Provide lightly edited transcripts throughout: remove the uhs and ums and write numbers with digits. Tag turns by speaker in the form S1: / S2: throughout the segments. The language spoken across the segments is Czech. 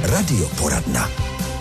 S1: Radioporadna.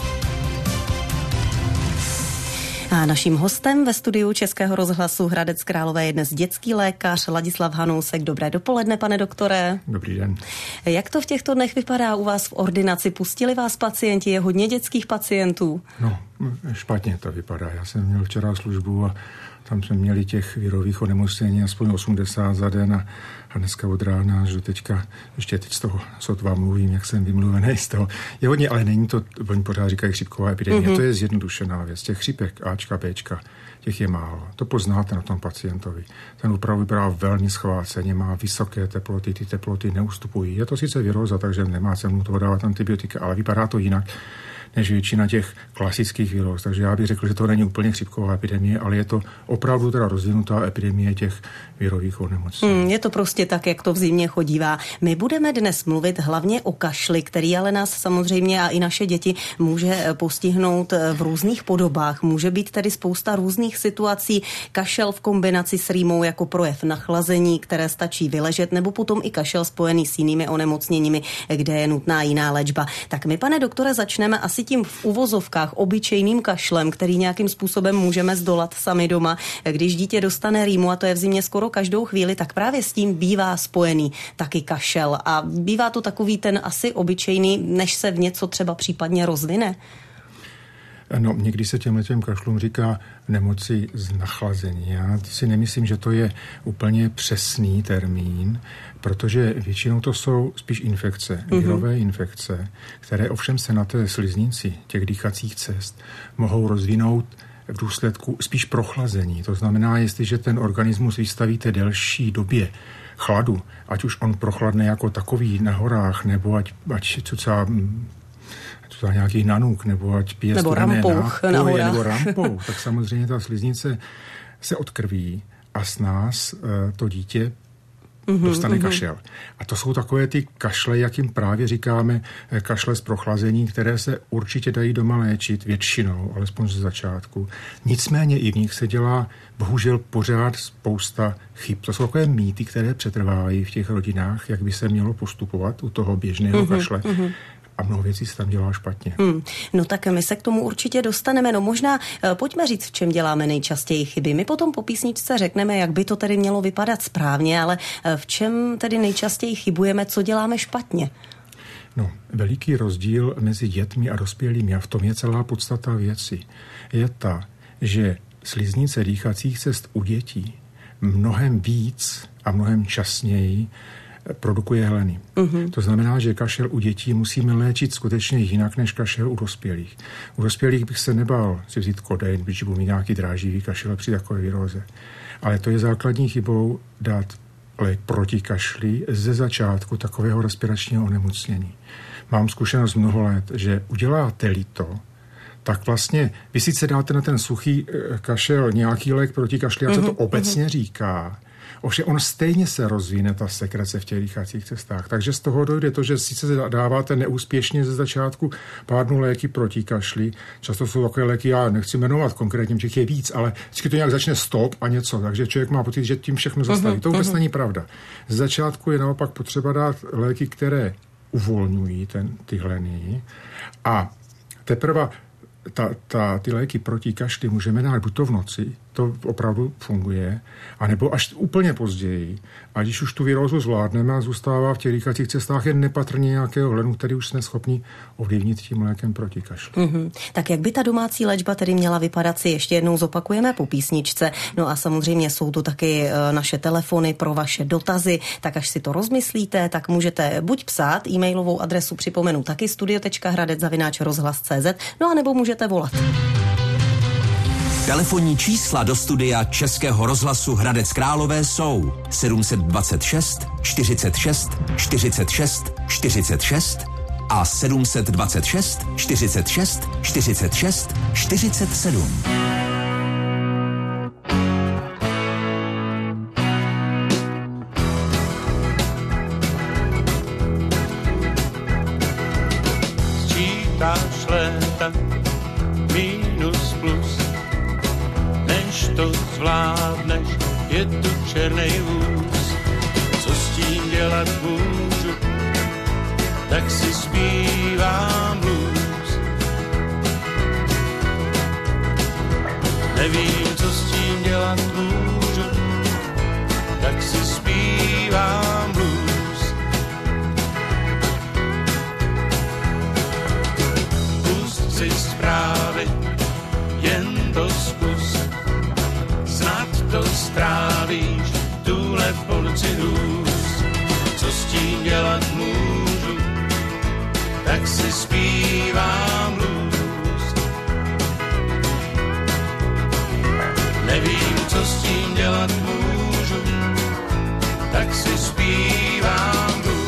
S2: A naším hostem ve studiu Českého rozhlasu Hradec Králové je dnes dětský lékař Ladislav Hanousek. Dobré dopoledne, pane doktore.
S3: Dobrý den.
S2: Jak to v těchto dnech vypadá u vás v ordinaci? Pustili vás pacienti? Je hodně dětských pacientů?
S3: No, špatně to vypadá. Já jsem měl včera službu a tam jsme měli těch virových onemocnění aspoň 80 za den a dneska od rána až do teďka, ještě teď z toho sotva mluvím, jak jsem vymluvený z toho. Je hodně, ale není to, oni pořád říkají chřipková epidemie. To je zjednodušená věc. Těch chřipek Ačka, Bčka, těch je málo. To poznáte na tom pacientovi. Ten opravdu vypadá velmi schváceně, má vysoké teploty, ty teploty neustupují. Je to sice viróza, takže nemá cenu toho dávat antibiotika, ale vypadá to jinak než většina těch klasických viróz. Takže já bych řekl, že to není úplně chřipková epidemie, ale je to opravdu teda rozvinutá epidemie těch virových onemocnění.
S2: Je to prostě tak, jak to v zimě chodívá. My budeme dnes mluvit hlavně o kašli, který ale nás samozřejmě a i naše děti může postihnout v různých podobách. Může být tedy spousta různých situací. Kašel v kombinaci s rýmou jako projev nachlazení, které stačí vyležet, nebo potom i kašel spojený s jinými onemocněními, kde je nutná jiná léčba. Tak my, pane doktore, začneme asi tím v uvozovkách obyčejným kašlem, který nějakým způsobem můžeme zdolat sami doma. Když dítě dostane rýmu, a to je v zimě skoro každou chvíli, tak právě s tím bývá spojený taky kašel. A bývá to takový ten asi obyčejný, než se v něco třeba případně rozvine.
S3: No, někdy se těm kašlům říká nemoci z nachlazení. Já si nemyslím, že to je úplně přesný termín, protože většinou to jsou spíš infekce, virové infekce, které ovšem se na té sliznici těch dýchacích cest mohou rozvinout v důsledku spíš prochlazení. To znamená, jestliže ten organismus vystavíte delší době chladu, ať už on prochladne jako takový na horách, nebo ať cucá nějaký nanuk, nebo ať pije
S2: nebo rampouch na horách.
S3: Nebo rampou, tak samozřejmě ta sliznice se odkrví a s nás to dítě dostane kašel. A to jsou takové ty kašle, jak jim právě říkáme, kašle z prochlazení, které se určitě dají doma léčit většinou, alespoň ze začátku. Nicméně i v nich se dělá bohužel pořád spousta chyb. To jsou takové mýty, které přetrvávají v těch rodinách, jak by se mělo postupovat u toho běžného kašle. A mnoho věcí se tam dělá špatně.
S2: No tak my se k tomu určitě dostaneme. No možná pojďme říct, v čem děláme nejčastěji chyby. My potom po písničce řekneme, jak by to tedy mělo vypadat správně, ale v čem tedy nejčastěji chybujeme, co děláme špatně?
S3: No, veliký rozdíl mezi dětmi a dospělými, a v tom je celá podstata věci, je ta, že sliznice dýchacích cest u dětí mnohem víc a mnohem časněji produkuje hleny. To znamená, že kašel u dětí musíme léčit skutečně jinak než kašel u dospělých. U dospělých bych se nebál si vzít kodein, když budu mít nějaký dráživý kašel při takové viróze. Ale to je základní chybou dát lék proti kašli ze začátku takového respiračního onemocnění. Mám zkušenost mnoho let, že uděláte-li to, tak vlastně vy sice dáte na ten suchý kašel nějaký lék proti kašli, a se to obecně říká, ovšem on stejně se rozvíne ta sekrece v těch dýchacích cestách. Takže z toho dojde to, že sice dáváte neúspěšně ze začátku pár dnů léky proti kašli. Často jsou takové léky, já nechci jmenovat konkrétně, těch je víc, ale vždycky to nějak začne stop a něco. Takže člověk má pocit, že tím všechno zastaví. To vůbec není pravda. Z začátku je naopak potřeba dát léky, které uvolňují ty hleny, a teprve ty léky proti kašli můžeme dát buď to v noci, to opravdu funguje, anebo až úplně později. A když už tu virózu zvládneme a zůstává v těch dýchacích cestách jen nepatrně nějakého hlenu, který už jsme schopni ovlivnit tím lékem proti kašli.
S2: Tak jak by ta domácí léčba tedy měla vypadat, si ještě jednou zopakujeme po písničce. No a samozřejmě jsou to taky naše telefony pro vaše dotazy, tak až si to rozmyslíte, tak můžete buď psát, e-mailovou adresu připomenu taky studio.hradec@rozhlas.cz, no a nebo můžete volat.
S1: Telefonní čísla do studia Českého rozhlasu Hradec Králové jsou 726 46 46 46 a 726 46 46 47.
S4: Sčítáš léta minus plus, než to zvládneš, je tu černej vůz. Co s tím dělat můžu, tak si zpívám tak si zpívám blues. Nevím, co s tím dělat můžu, tak si zpívám blues.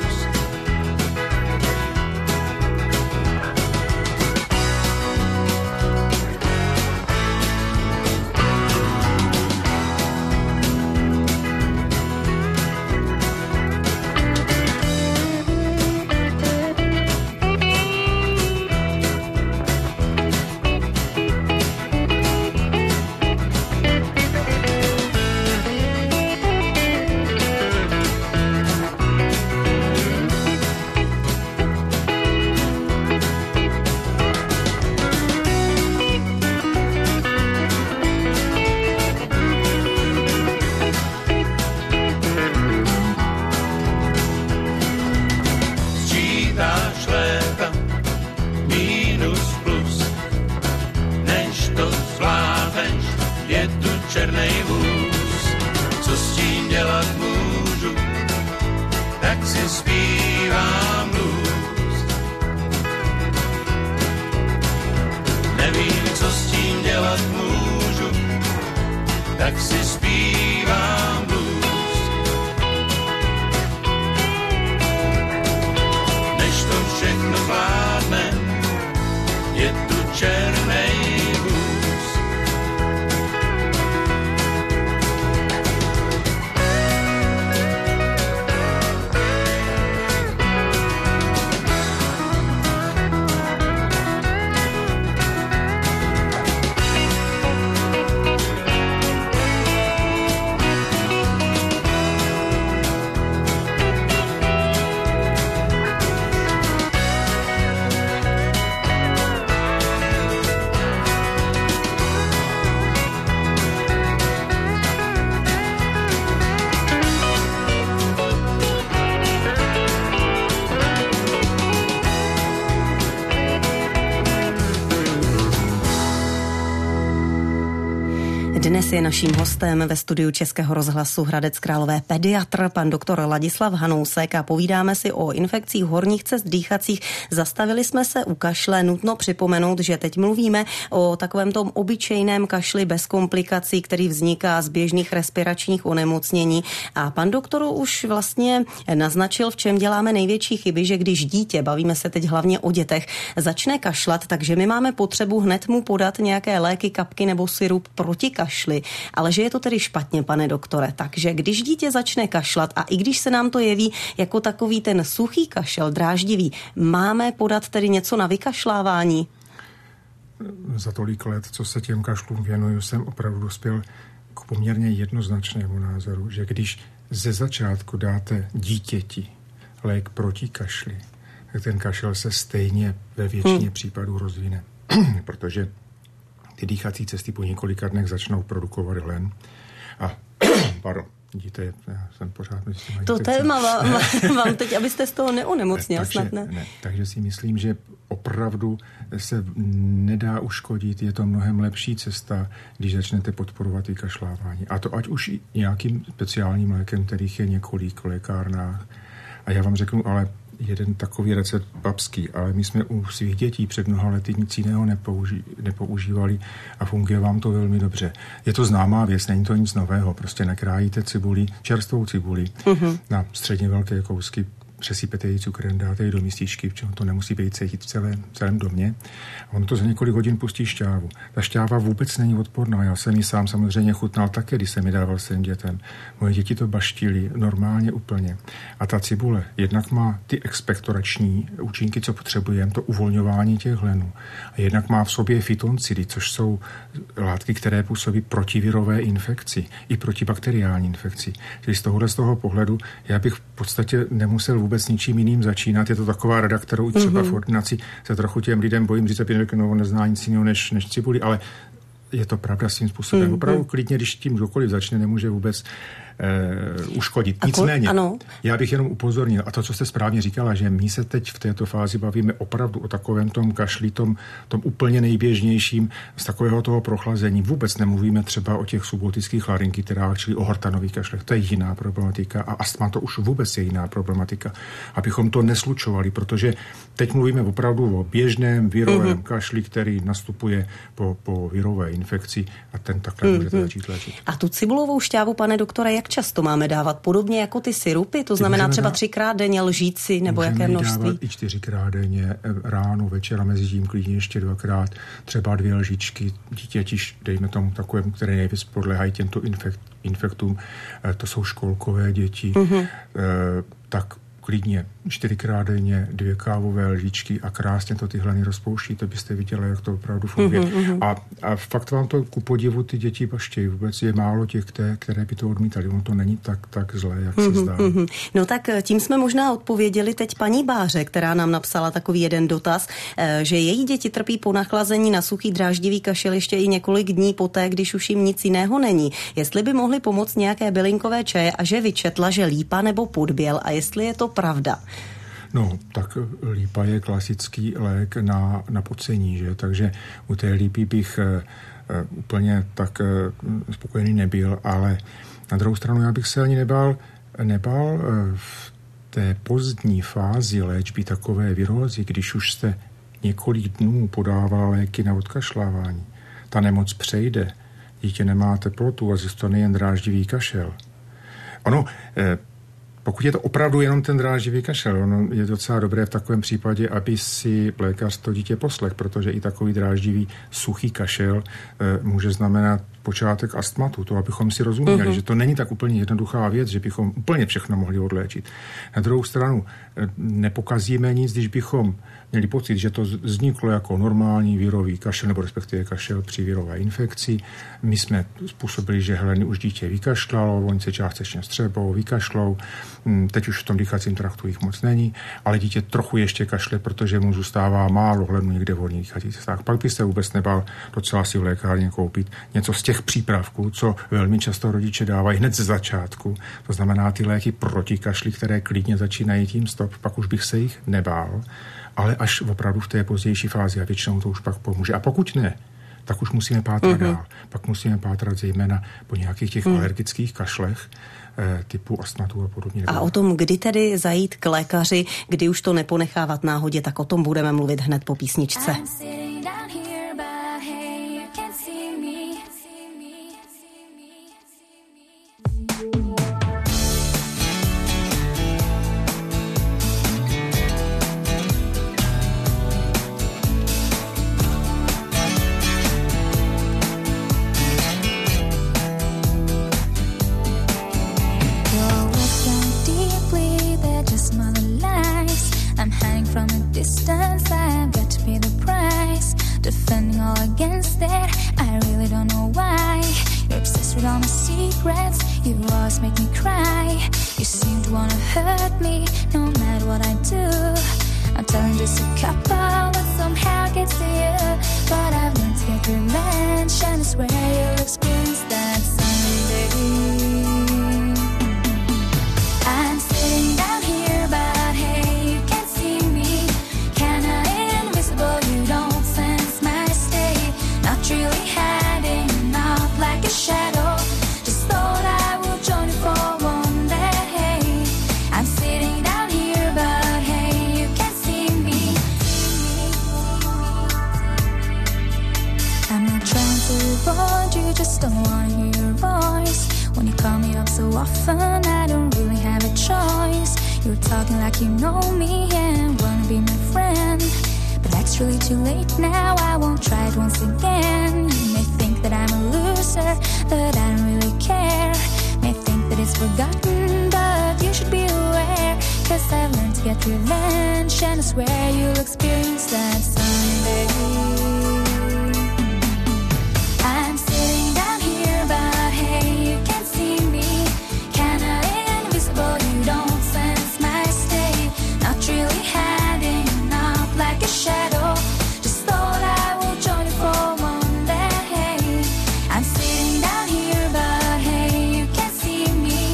S2: Dnes je naším hostem ve studiu Českého rozhlasu Hradec Králové pediatr, pan doktor Ladislav Hanousek, a povídáme si o infekcích horních cest dýchacích. Zastavili jsme se u kašle. Nutno připomenout, že teď mluvíme o takovém tom obyčejném kašli bez komplikací, který vzniká z běžných respiračních onemocnění. A pan doktor už vlastně naznačil, v čem děláme největší chyby, že když dítě, bavíme se teď hlavně o dětech, začne kašlat, takže my máme potřebu hned mu podat nějaké léky, kapky nebo sirup proti kašli. Ale že je to tedy špatně, pane doktore. Takže když dítě začne kašlat a i když se nám to jeví jako takový ten suchý kašel, dráždivý, máme podat tedy něco na vykašlávání?
S3: Za tolik let, co se těm kašlům věnuju, jsem opravdu dospěl k poměrně jednoznačnému názoru, že když ze začátku dáte dítěti lék proti kašli, tak ten kašel se stejně ve většině případů rozvine. Protože ty dýchací cesty po několika dnech začnou produkovat hlen. A, pardon, vidíte, já jsem pořád mezi těma
S2: to téma vám teď, abyste z toho neonemocněl, snad ne?
S3: Ne. Takže si myslím, že opravdu se nedá uškodit, je to mnohem lepší cesta, když začnete podporovat i kašlávání. A to ať už i nějakým speciálním lékem, kterých je několik v lékárnách. A já vám řeknu, ale jeden takový recept babský, ale my jsme u svých dětí před mnoha lety nic jiného nepoužívali a funguje vám to velmi dobře. Je to známá věc, není to nic nového, prostě nakrájíte cibuli, čerstvou cibuli na středně velké kousky, přesypete ji cukrem, dáte ji do mističky, v čem to nemusí být cítit v celém domě. A ono to za několik hodin pustí šťávu. Ta šťáva vůbec není odporná. Já jsem ji sám samozřejmě chutnal také, když jsem ji dával svým dětem. Moje děti to baštily normálně úplně. A ta cibule jednak má ty expektorační účinky, co potřebujeme, to uvolňování těch hlenů. A jednak má v sobě fytoncidy, což jsou látky, které působí protivirové infekci i protibakteriální infekci. Čili z toho pohledu já bych v podstatě nemusel vůbec ničím jiným začínat. Je to taková rada, kterou třeba v ordinaci se trochu těm lidem bojím říct, že on nezná nic jiného než cibuli, ale je to pravda svým způsobem. Opravdu klidně, když tím kdokoliv začne, nemůže vůbec uškodit. Nicméně, já bych jenom upozornil, a to, co jste správně říkala, že my se teď v této fázi bavíme opravdu o takovém tom kašli, tom úplně nejběžnějším, z takového toho prochlazení. Vůbec nemluvíme třeba o těch subotických larynkiterách, čili o hortanových kašlech. To je jiná problematika a astma to už vůbec je jiná problematika. Abychom to neslučovali, protože teď mluvíme opravdu o běžném virovém kašli, který nastupuje po virové infekci a ten takhle můžete začít léčit.
S2: A tu cibulovou šťávu, pane doktore, jak často máme dávat? Podobně jako ty sirupy? To znamená třeba 3krát denně lžít si, nebo jaké množství?
S3: Dávat i 4krát denně, ráno, večer a mezi tím klidně ještě 2krát, třeba 2 lžičky dítětiž, dejme tomu takovému, které nejvíc podléhají těmto infektům, to jsou školkové děti, tak klidně 4krát denně 2 kávové lžičky a krásně to ty hleny rozpouští, to byste viděli, jak to opravdu funguje. A fakt vám to ku podivu ty děti paštějí. Vůbec je málo těch, které by to odmítali. On to není tak zlé, jak se zdá.
S2: No tak tím jsme možná odpověděli teď paní Báře, která nám napsala takový jeden dotaz, že její děti trpí po nachlazení na suchý dráždivý kašel ještě i několik dní poté, když už jim nic jiného není. Jestli by mohly pomoct nějaké bylinkové čaje a že vyčetla, že lípa nebo podběl a jestli je to pravda.
S3: No, tak lípa je klasický lék na pocení, že? Takže u té lípy bych úplně tak spokojený nebyl, ale na druhou stranu já bych se ani nebál v té pozdní fázi léčby takové virózy, když už jste několik dnů podával léky na odkašlávání. Ta nemoc přejde, dítě nemá teplotu a zůstane jen dráždivý kašel. Ono, pokud je to opravdu jenom ten dráždivý kašel, ono je docela dobré v takovém případě, aby si lékař to dítě poslech, protože i takový dráždivý suchý kašel může znamenat počátek astmatu, to abychom si rozuměli, že to není tak úplně jednoduchá věc, že bychom úplně všechno mohli odléčit. Na druhou stranu nepokazíme nic, když bychom měli pocit, že to vzniklo jako normální virový kašel, nebo respektive kašel při virové infekci. My jsme způsobili, že hleny už dítě vykašlalo, oni se částečně střebou, vykašlou, teď už v tom dýchacím traktu jich moc není, ale dítě trochu ještě kašle, protože mu zůstává málo hlenů někde v horních dýchacích cestách. Pak byste vůbec nebal docela si v lékárně koupit něco z těch přípravků, co velmi často rodiče dávají hned ze začátku. To znamená ty léky proti kašli, které klidně začínají tím stop, pak už bych se jich nebál, ale až opravdu v té pozdější fázi a většinou to už pak pomůže. A pokud ne, tak už musíme pátrat dál. Pak musíme pátrat zejména po nějakých těch alergických kašlech typu astmatu a podobně.
S2: A o tom, kdy tedy zajít k lékaři, kdy už to neponechávat náhodě, tak o tom budeme mluvit hned po písničce.
S5: Distance, I've got to pay the price. Defending all against it, I really don't know why. You're obsessed with all my secrets, you always make me cry. You seem to wanna hurt me, no matter what I do. I'm telling just a couple, but somehow it gets to you. But I've learned to get revenge, and I swear you'll experience that someday. I'm sitting down here, but hey, you can't see me. You don't sense my state. Not really hiding out like a shadow. Just thought I would join you for one day. I'm sitting down here, but hey, you can't see me. I'm not trying to avoid you, just don't wanna hear your voice. When you call me up so often, I don't really have a choice. You're talking like you know me and wanna be my friend. But that's really too late now, I won't try it once again. You may think that I'm a loser, but I don't really care. May think that it's forgotten, but you should be aware. Cause I've learned to get revenge, and I swear you'll experience that someday. I'm sitting down here, but hey, you can't see me. Kinda invisible, you don't sense my state. Not really hiding like a shadow. Just thought I would join you for one day. I'm sitting down here, but hey, you can't see me.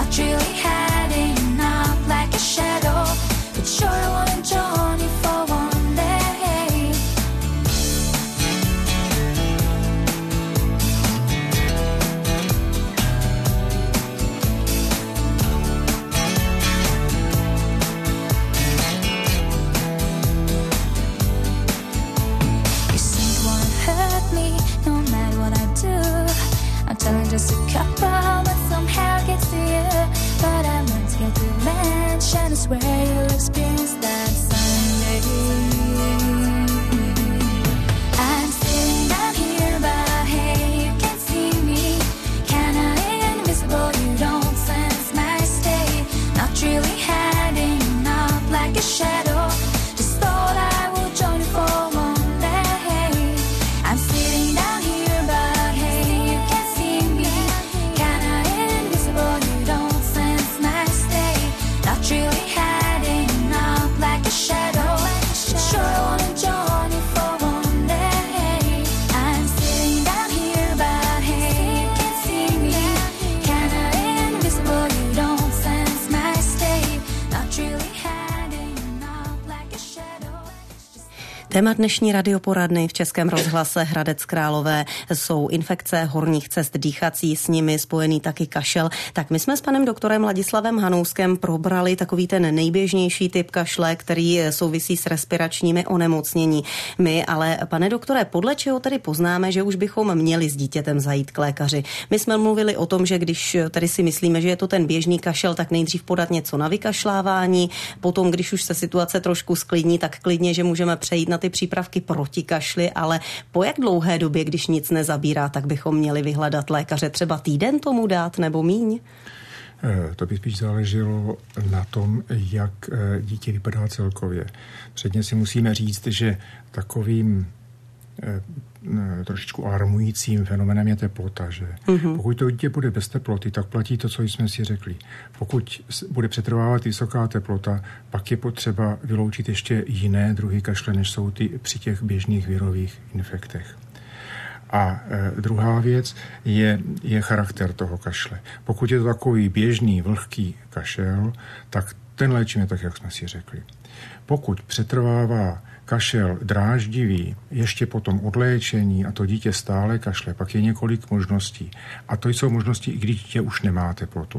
S5: not really hiding out like a shadow. But sure I wanna join you for one day. You seem to wanna hurt me no matter what I do. I'm telling just a couple, but somehow it gets to you. But I meant to get the mansion, I swear you'll experience that someday. I'm sitting down here, but hey, you can't see me. Kinda invisible, you don't sense my state. Not really hiding out like a shadow. Just thought I would join you for one day. I'm sitting down here, but hey, you can't see me. Kinda invisible, you don't sense my state. Not really hiding out like a shadow. Sure I wanna join you for one day. I'm sitting down here, but hey, you can't see me. Kinda invisible, you don't sense my state. Not really hiding out like a shadow.
S2: Téma dnešní radioporadny v Českém rozhlase Hradec Králové jsou infekce horních cest dýchací, s nimi spojený taky kašel. Tak my jsme s panem doktorem Ladislavem Hanouskem probrali takový ten nejběžnější typ kašle, který souvisí s respiračními onemocněními. Ale pane doktore, podle čeho tedy poznáme, že už bychom měli s dítětem zajít k lékaři? My jsme mluvili o tom, že když tady si myslíme, že je to ten běžný kašel, tak nejdřív podat něco na vykašlávání, potom, když už se situace trošku sklidní, tak klidně, že můžeme přejít na ty přípravky proti kašli, ale po jak dlouhé době, když nic nezabírá, tak bychom měli vyhledat lékaře? Třeba týden tomu dát nebo míň?
S3: To by spíš záleželo na tom, jak dítě vypadá celkově. Předně si musíme říct, že takovým trošičku alarmujícím fenomenem je teplota, že pokud to dítě bude bez teploty, tak platí to, co jsme si řekli. Pokud bude přetrvávat vysoká teplota, pak je potřeba vyloučit ještě jiné druhy kašle, než jsou ty při těch běžných virových infektech. A druhá věc je charakter toho kašle. Pokud je to takový běžný vlhký kašel, tak ten léčíme tak, jak jsme si řekli. Pokud přetrvává kašel dráždivý, ještě potom odléčení a to dítě stále kašle, pak je několik možností. A to jsou možnosti, i když dítě už nemá teplotu.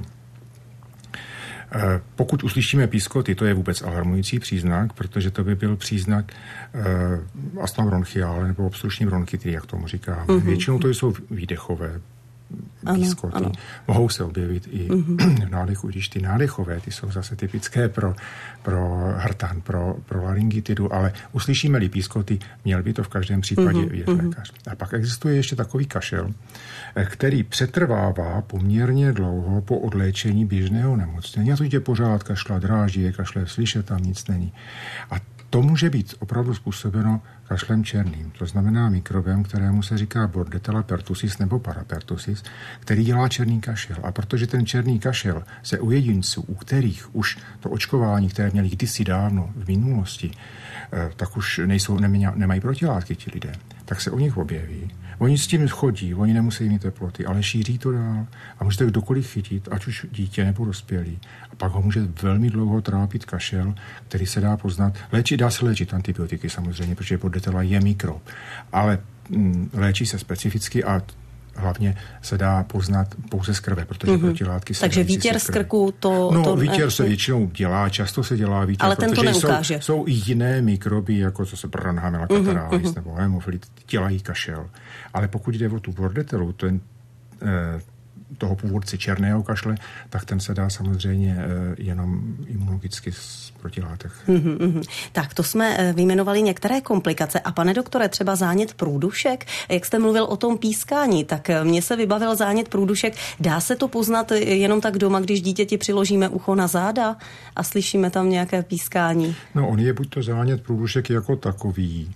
S3: Pokud uslyšíme pískoty, to je vůbec alarmující příznak, protože to by byl příznak astma bronchiále nebo obstrukční bronchity, jak tomu říkáme. Většinou to jsou výdechové pískoty. Ano. Mohou se objevit i v nádechu, když ty nádechové, ty jsou zase typické pro hrtan, pro laryngitidu, ale uslyšíme-li pískoty, měl by to v každém případě vidět lékař. A pak existuje ještě takový kašel, který přetrvává poměrně dlouho po odléčení běžného nemocnění. A to dítě pořád kašle, dráží, kašle, slyšet, tam nic není. A to může být opravdu způsobeno kašlem černým. To znamená mikrobem, kterému se říká Bordetella pertussis nebo parapertussis, který dělá černý kašel. A protože ten černý kašel se u jedinců, u kterých už to očkování, které měli kdysi dávno v minulosti, tak už nemají protilátky ti lidé, tak se u nich objeví. Oni s tím chodí, oni nemusí mít teploty, ale šíří to dál a můžete kdokoliv chytit, ať už dítě nebo dospělý. A pak ho může velmi dlouho trápit kašel, který se dá poznat. Dá se léčit antibiotiky samozřejmě, protože Bordetella je mikrob, ale léčí se specificky a hlavně se dá poznat pouze z krve, protože protilátky se...
S2: Takže výtěr z krku
S3: výtěr se většinou dělá, často se dělá výtěr,
S2: ale ten to neukáže.
S3: Jsou i jiné mikroby, jako co se Branhamella cataralis nebo hemofilit, dělají kašel. Ale pokud jde o tu Bordetellu, toho původce černého kašle, tak ten se dá samozřejmě jenom imunologicky z protilátek.
S2: Tak to jsme vyjmenovali některé komplikace. A pane doktore, třeba zánět průdušek, jak jste mluvil o tom pískání, tak mně se vybavil zánět průdušek. Dá se to poznat jenom tak doma, když dítěti přiložíme ucho na záda a slyšíme tam nějaké pískání?
S3: No, on je buď to zánět průdušek jako takový.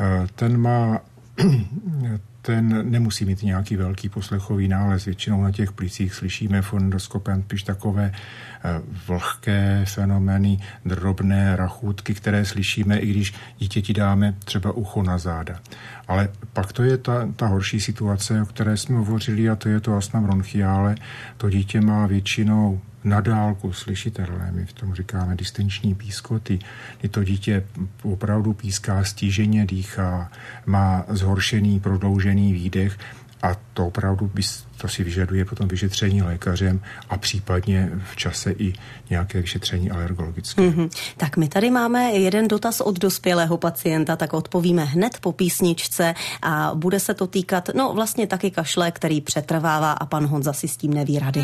S3: Ten nemusí mít nějaký velký poslechový nález. Většinou na těch plicích slyšíme fonendoskopem spíš takové vlhké fenomény, drobné rachůtky, které slyšíme, i když dítěti dáme třeba ucho na záda. Ale pak to je ta horší situace, o které jsme hovořili, a to je to astma bronchiále. To dítě má většinou na dálku slyšitelné, my v tom říkáme distanční pískoty, kdy to dítě opravdu píská, stíženě dýchá, má zhoršený, prodloužený výdech a to opravdu to si vyžaduje potom vyšetření lékařem a případně v čase i nějaké vyšetření alergologické.
S2: Tak my tady máme jeden dotaz od dospělého pacienta, tak odpovíme hned po písničce a bude se to týkat, vlastně taky kašle, který přetrvává a pan Honza si s tím neví rady.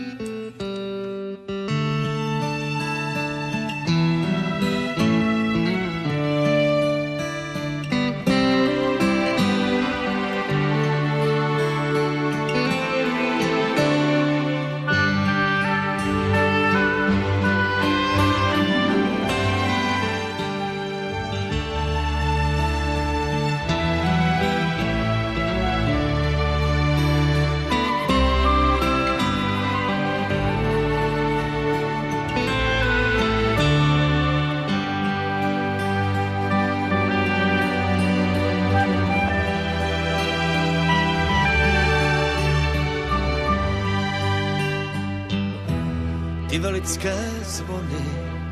S4: Velické zvony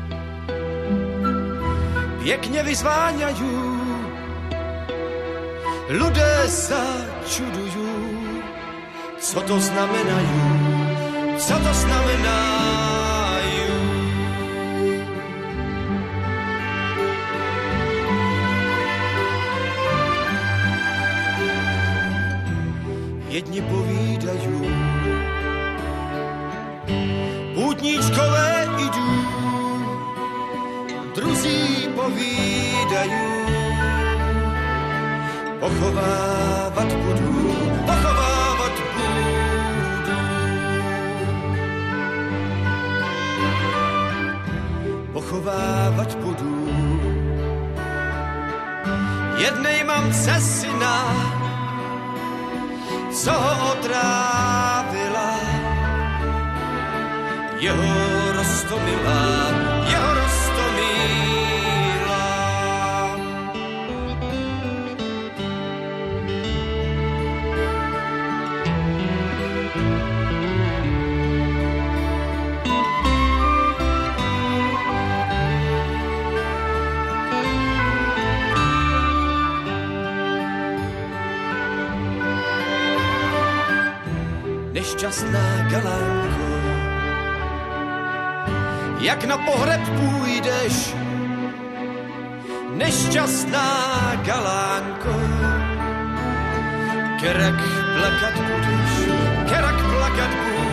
S4: pěkně vyzváňajú, ľudé sa čudujú, co to znamenajú, co to znamenajú. Jedni povídajú, pútničkové idú, druzí povídajú, pochovávat budú, pochovávat budú. Pochovávat budú. Jednej mamce syna, co ho otrávila, jeho roztomilá, jeho roztomilá. Nešťastná galánko, jak na pohreb půjdeš, nešťastná galánko, kerak plakat budeš, kerak plakat budeš.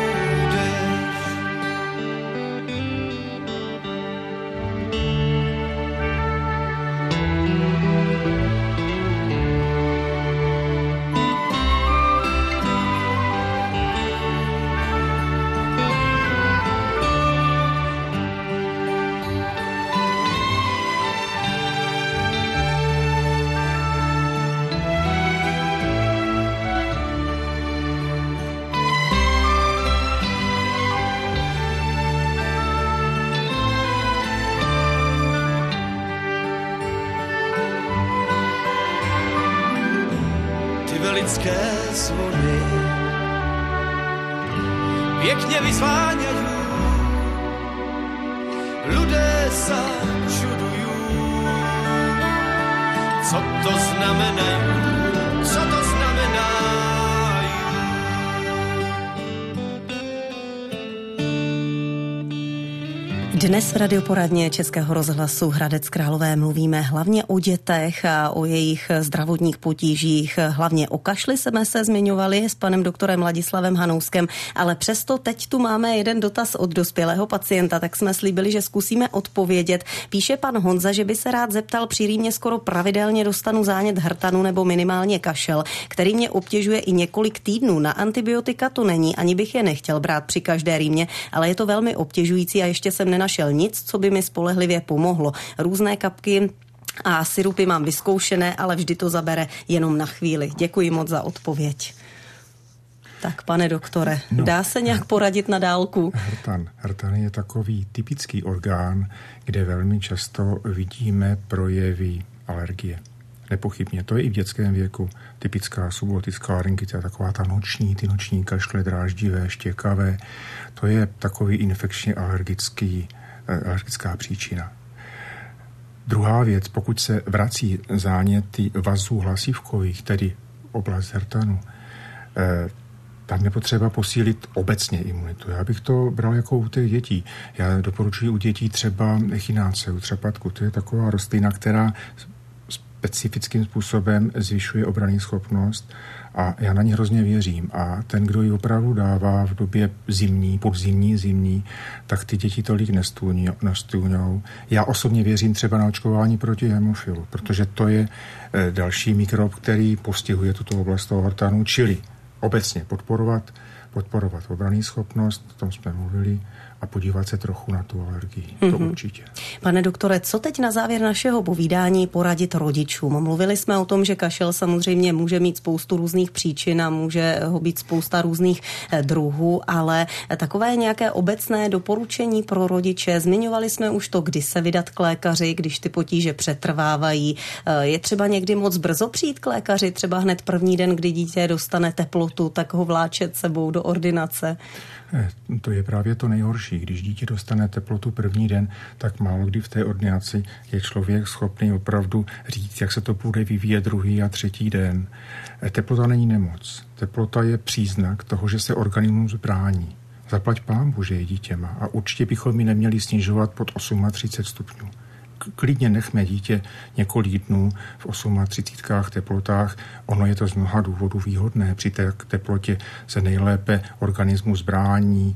S4: Velické zvony pěkně vyzváňajú, ľudé sa čudujú, co to znamenajú, co to znamenajú.
S2: Dnes v radioporadně Českého rozhlasu Hradec Králové mluvíme hlavně o dětech a o jejich zdravotních potížích. Hlavně o kašli jsme se zmiňovali s panem doktorem Ladislavem Hanouskem, ale přesto teď tu máme jeden dotaz od dospělého pacienta, tak jsme slíbili, že zkusíme odpovědět. Píše pan Honza, že by se rád zeptal, při rýmě skoro pravidelně dostanu zánět hrtanu nebo minimálně kašel, který mě obtěžuje i několik týdnů. Na antibiotika to není, ani bych je nechtěl brát při každé rýmě, ale je to velmi obtěžující a ještě jsem nenašel nic, co by mi spolehlivě pomohlo. Různé kapky a sirupy mám vyzkoušené, ale vždy to zabere jenom na chvíli. Děkuji moc za odpověď. Tak, pane doktore, dá se nějak poradit na dálku?
S3: Hrtan je takový typický orgán, kde velmi často vidíme projevy alergie. nepochybně. To je i v dětském věku typická subotická laryngita, taková ta noční, ty noční kašle dráždivé, štěkavé. To je takový infekčně alergická příčina. Druhá věc, pokud se vrací záněty vazů hlasivkových, tedy oblast hrtanu, tam je potřeba posílit obecně imunitu. Já bych to bral jako u těch dětí. Já doporučuji u dětí třeba echinaceu, třepatku. To je taková rostlina, která specifickým způsobem zvyšuje obrannou schopnost a já na ní hrozně věřím. A ten, kdo ji opravdu dává v době zimní, podzimní, zimní, tak ty děti tolik nestůňou. Já osobně věřím třeba na očkování proti hemofilu, protože to je další mikrob, který postihuje tuto oblast toho hrtanu, čili obecně podporovat obrannou schopnost, o tom jsme mluvili, a podívat se trochu na tu alergii. To určitě.
S2: Pane doktore, co teď na závěr našeho povídání poradit rodičům? Mluvili jsme o tom, že kašel samozřejmě může mít spoustu různých příčin a může ho být spousta různých druhů, ale takové nějaké obecné doporučení pro rodiče. Zmiňovali jsme už to, kdy se vydat k lékaři, když ty potíže přetrvávají. Je třeba někdy moc brzo přijít k lékaři, třeba hned první den, kdy dítě dostane teplotu, tak ho vláčet sebou do ordinace?
S3: To je právě to nejhorší. Když dítě dostane teplotu první den, tak málo kdy v té ordinaci je člověk schopný opravdu říct, jak se to bude vyvíjet druhý a třetí den. Teplota není nemoc. Teplota je příznak toho, že se organismus brání. Zaplať pánbu, že je dítě má. A určitě bychom ji neměli snižovat pod 38 stupňů. Klidně nechme dítě několik dnů v 38 teplotách. Ono je to z mnoha důvodů výhodné. Při té teplotě se nejlépe organismus brání,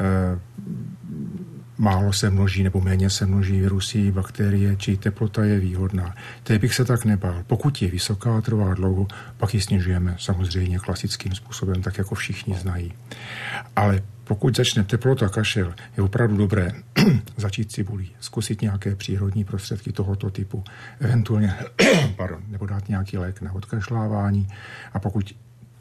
S3: málo se množí nebo méně se množí virusy, bakterie, či teplota je výhodná. Teď bych se tak nebál. Pokud je vysoká a trvá dlouho, pak ji snižujeme samozřejmě klasickým způsobem, tak jako všichni znají. Ale pokud začne teplota, kašel, je opravdu dobré začít cibulí, zkusit nějaké přírodní prostředky tohoto typu, eventuálně nebo dát nějaký lék na odkašlávání, a pokud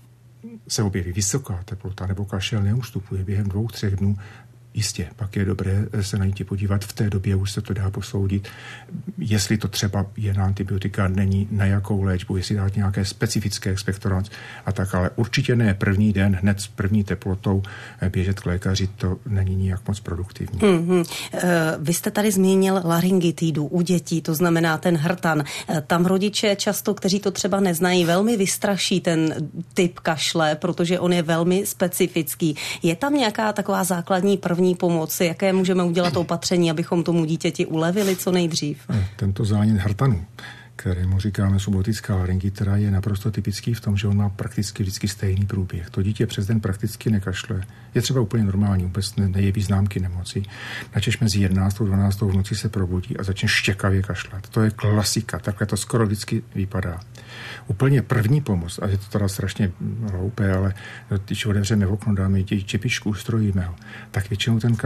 S3: se objeví vysoká teplota nebo kašel neustupuje během 2-3 dnů, jistě, pak je dobré se na dítě podívat. V té době už se to dá posoudit, jestli to třeba je na antibiotika, není na jakou léčbu, jestli dát nějaké specifické expektorant a tak, ale určitě ne první den, hned s první teplotou běžet k lékaři, to není nijak moc produktivní.
S2: Vy jste tady zmínil laryngitidu u dětí, to znamená ten hrtan. Tam rodiče často, kteří to třeba neznají, velmi vystraší ten typ kašle, protože on je velmi specifický. Je tam nějaká taková základní první pomoci, jaké můžeme udělat opatření, abychom tomu dítěti ulevili co nejdřív?
S3: Tento zánět hrtanu, kterému říkáme subotická laryngita, je naprosto typický v tom, že on má prakticky vždycky stejný průběh. To dítě přes den prakticky nekašle. Je třeba úplně normální, vůbec nejeví známky nemoci. Načež mezi 11. a 12. v noci se probudí a začne štěkavě kašlat. To je klasika, takhle to skoro vždycky vypadá. Úplně první pomoc, a je to teda strašně hloupé, ale když otevřeme okno, dáme čepičku, ustrojíme ho, tak většinou ten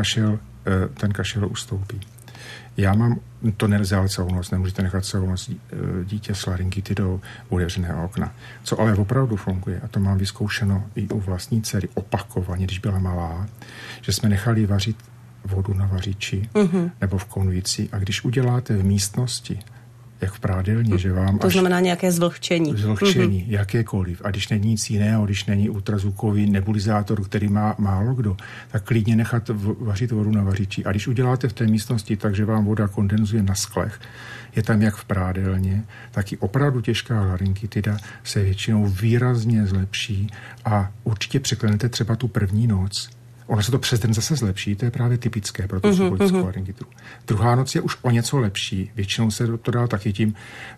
S3: kašel ustoupí. Já mám, to nelze ale celou noc, nemůžete nechat celou noc dítě s laryngitidou otevřeného okna. Co ale opravdu funguje, a to mám vyzkoušeno i u vlastní dcery opakovaně, když byla malá, že jsme nechali vařit vodu na vařiči nebo v konvici, a když uděláte v místnosti, jak v prádelně, že vám...
S2: To znamená nějaké zvlhčení.
S3: Zvlhčení, jakékoliv. A když není nic jiného, když není ultrazvukový nebulizátor, který má málo kdo, tak klidně nechat vařit vodu na vařiči. A když uděláte v té místnosti tak, že vám voda kondenzuje na sklech, je tam jak v prádelně, tak i opravdu těžká laryngitida se většinou výrazně zlepší a určitě překlenete třeba tu první noc. Ono se to přes den zase zlepší, to je právě typické pro tu subotickou laryngitidu. Druhá noc je už o něco lepší, většinou se to dá taky tím,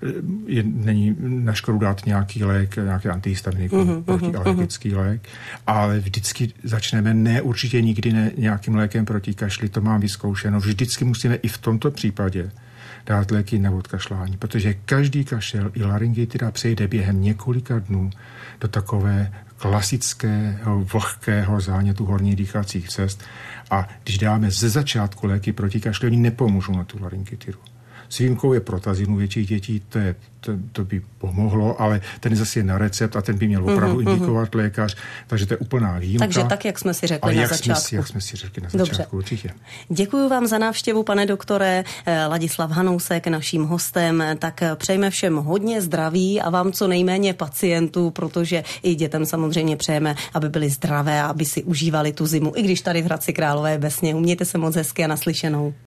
S3: není na škodu dát nějaký lék, nějaký antihistaminik, protialergický lék, ale vždycky začneme, ne určitě nikdy ne nějakým lékem proti kašli, to mám vyzkoušeno, vždycky musíme i v tomto případě dát léky na odkašlání, protože každý kašel i laryngitida přejde během několika dnů do takové klasického vlhkého zánětu horních dýchacích cest, a když dáme ze začátku léky proti kašli, oni nepomůžou na tu laryngitidu. S výjimkou je protazin u větších dětí, to by pomohlo, ale ten zase je na recept a ten by měl opravdu indikovat lékař, takže to je úplná výjimka.
S2: Takže tak, jak jsme si řekli na začátku.
S3: Jak jsme si řekli na začátku, určitě.
S2: Děkuji vám za návštěvu, pane doktore. Ladislav Hanousek, naším hostem. Tak přejeme všem hodně zdraví a vám co nejméně pacientů, protože i dětem samozřejmě přejeme, aby byli zdravé a aby si užívali tu zimu, i když tady v Hradci Králové bez sněhu. Mějte se moc hezky a naslyšenou.